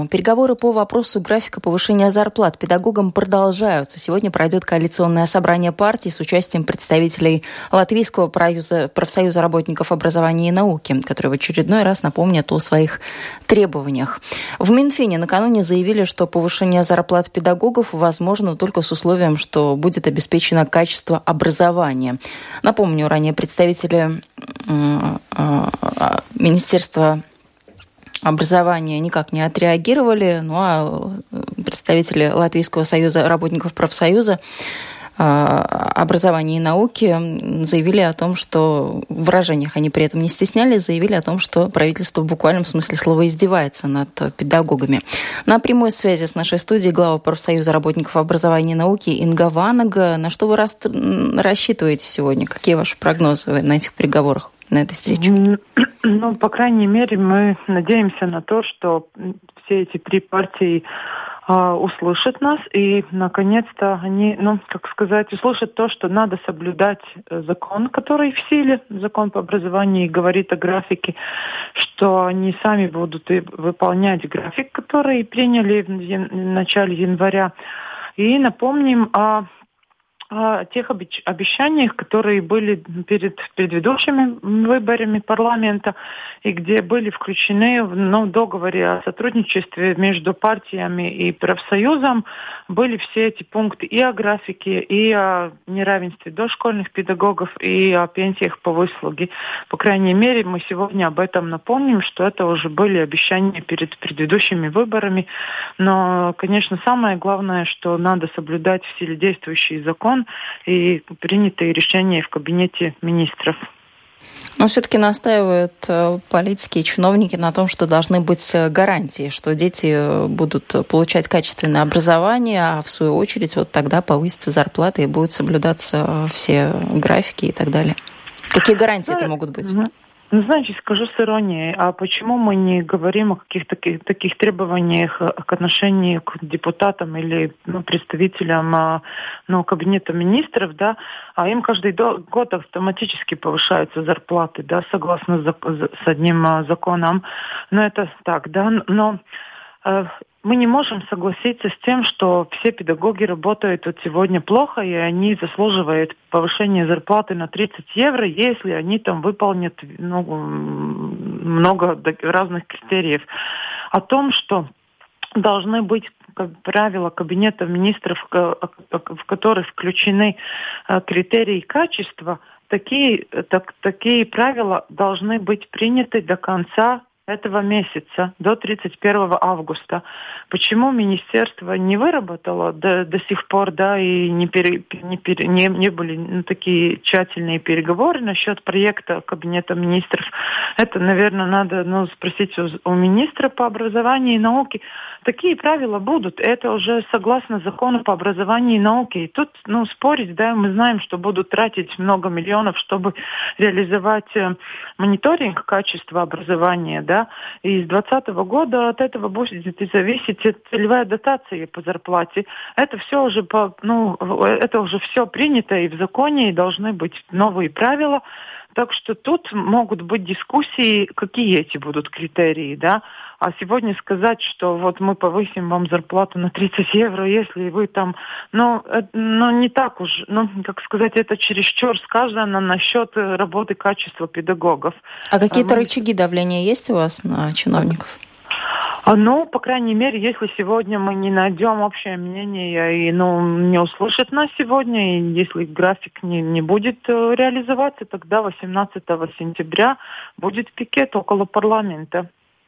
Переговоры по вопросу графика повышения зарплат педагогам продолжаются. Сегодня пройдет коалиционное собрание партий с участием представителей Латвийского профсоюза работников образования и науки, которые в очередной раз напомнят о своих требованиях. В Минфине накануне заявили, что повышение зарплат педагогов возможно только с условием, что будет обеспечено качество образования. Напомню, ранее представители Министерства образования никак не отреагировали, а представители Латвийского союза работников профсоюза образования и науки заявили о том, что в выражениях они при этом не стеснялись, заявили о том, что правительство в буквальном смысле слова издевается над педагогами. На прямой связи с нашей студией глава профсоюза работников образования и науки Инга Ванага. На что вы рассчитываете сегодня? Какие ваши прогнозы на этих переговорах, на этой встрече? По крайней мере, мы надеемся на то, что все эти три партии услышат нас и, наконец-то, они, услышат то, что надо соблюдать закон, который в силе, закон по образованию, говорит о графике, что они сами будут выполнять график, который приняли в начале января. И напомним о тех обещаниях, которые были перед предыдущими выборами парламента и где были включены в договоре о сотрудничестве между партиями и профсоюзом, были все эти пункты и о графике, и о неравенстве дошкольных педагогов, и о пенсиях по выслуге. По крайней мере, мы сегодня об этом напомним, что это уже были обещания перед предыдущими выборами. Но, конечно, самое главное, что надо соблюдать в силе действующий закон и принятые решения в кабинете министров. Но все-таки настаивают политики и чиновники на том, что должны быть гарантии, что дети будут получать качественное образование, а в свою очередь тогда повысится зарплата и будут соблюдаться все графики и так далее. Какие гарантии это могут быть? Скажу с иронией, а почему мы не говорим о каких-то таких требованиях к отношению к депутатам или представителям кабинета министров, а им каждый год автоматически повышаются зарплаты, согласно с одним законом. Но это так, но мы не можем согласиться с тем, что все педагоги работают сегодня плохо, и они заслуживают повышения зарплаты на 30 евро, если они там выполнят много разных критериев. О том, что должны быть правила Кабинета министров, в которых включены критерии качества, такие правила должны быть приняты до конца этого месяца, до 31 августа. Почему министерство не выработало до сих пор, и не были такие тщательные переговоры насчет проекта Кабинета министров? Это, наверное, надо спросить у министра по образованию и науке. Такие правила будут. Это уже согласно закону по образованию и науке. И тут, спорить, мы знаем, что будут тратить много миллионов, чтобы реализовать мониторинг качества образования, И с 2020 года от этого будет зависеть целевая дотация по зарплате. Это все уже все принято и в законе, и должны быть новые правила. Так что тут могут быть дискуссии, какие эти будут критерии, А сегодня сказать, что мы повысим вам зарплату на 30 евро, если вы там, не так уж, это чересчур сказано насчет работы качества педагогов. А какие-то рычаги давления есть у вас на чиновников? По крайней мере, если сегодня мы не найдем общее мнение и не услышат нас сегодня, и если график не будет реализоваться, тогда 18 сентября будет пикет около парламента.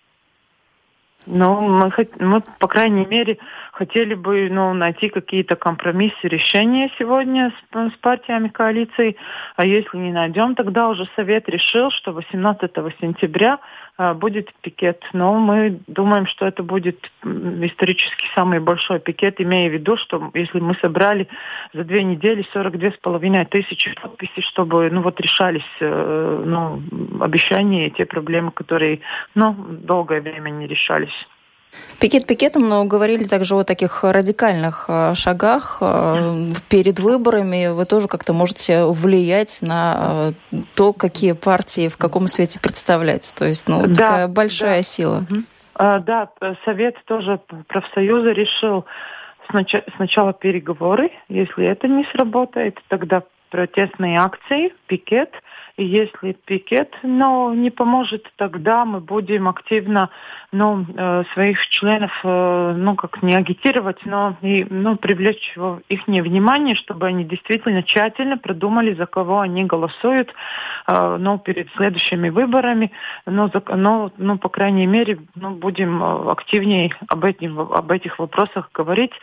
Мы, по крайней мере, хотели бы найти какие-то компромиссы, решения сегодня с партиями коалиции. А если не найдем, тогда уже Совет решил, что 18 сентября будет пикет. Но мы думаем, что это будет исторически самый большой пикет, имея в виду, что если мы собрали за 2 недели 42,5 тысячи подписей, чтобы решались обещания и те проблемы, которые долгое время не решались. Пикет пикетом, но говорили также о таких радикальных шагах перед выборами. Вы тоже как-то можете влиять на то, какие партии в каком свете представлять. То есть, такая большая сила. Да, совет тоже профсоюза решил сначала переговоры. Если это не сработает, тогда протестные акции, пикет. И если пикет, не поможет, тогда мы будем активно, своих членов, как не агитировать, привлечь их внимание, чтобы они действительно тщательно продумали, за кого они голосуют, перед следующими выборами. По крайней мере, будем активнее об этих вопросах говорить.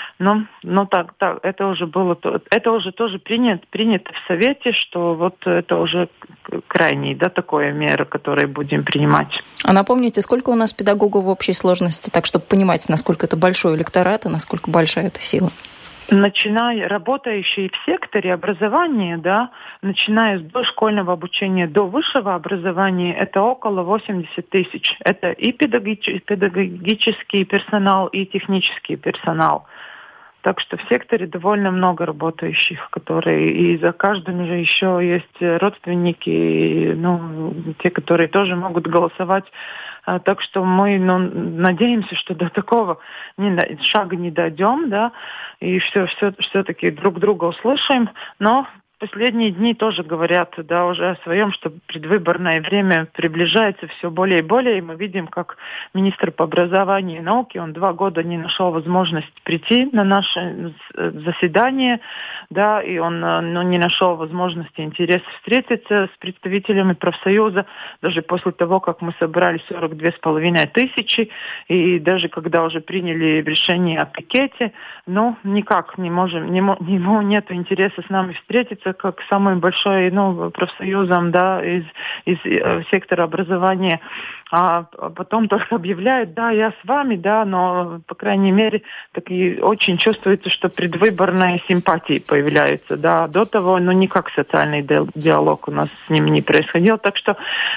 Это уже тоже принято в Совете, что вот это уже крайние, такое меры, которые будем принимать. А напомните, сколько у нас педагогов в общей сложности, так чтобы понимать, насколько это большой электорат и насколько большая эта сила? Начиная работающие в секторе образования, начиная с дошкольного обучения до высшего образования, это около 80 тысяч. Это и педагогический персонал, и технический персонал. Так что в секторе довольно много работающих, которые и за каждым же еще есть родственники, те, которые тоже могут голосовать. Так что мы надеемся, что до такого шага не дойдем, и все-таки друг друга услышим. Но последние дни тоже говорят, уже о своем, что предвыборное время приближается все более и более. И мы видим, как министр по образованию и науке, он 2 года не нашел возможность прийти на наше заседание, и он не нашел возможности, интереса встретиться с представителями профсоюза, даже после того, как мы собрали 42,5 тысячи, и даже когда уже приняли решение о пикете, никак не можем, нет интереса с нами встретиться, как самым большой профсоюзом из сектора образования. А потом только объявляют, я с вами, но, по крайней мере, так и очень чувствуется, что предвыборные симпатии появляются. До того, никак социальный диалог у нас с ними не происходил. Так что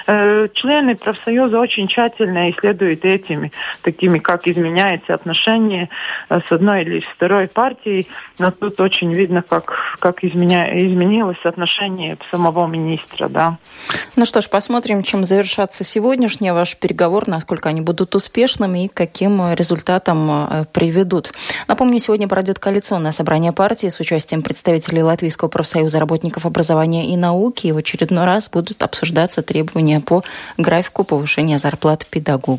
члены профсоюза очень тщательно исследуют такими, как изменяется отношение с одной или с второй партией. Но тут очень видно, как изменилось отношение самого министра. Ну что ж, посмотрим, чем завершатся сегодняшние ваши переговоры, насколько они будут успешными и к каким результатам приведут. Напомню, сегодня пройдет коалиционное собрание партии с участием представителей Латвийского профсоюза работников образования и науки. И в очередной раз будут обсуждаться требования по графику повышения зарплат педагогов.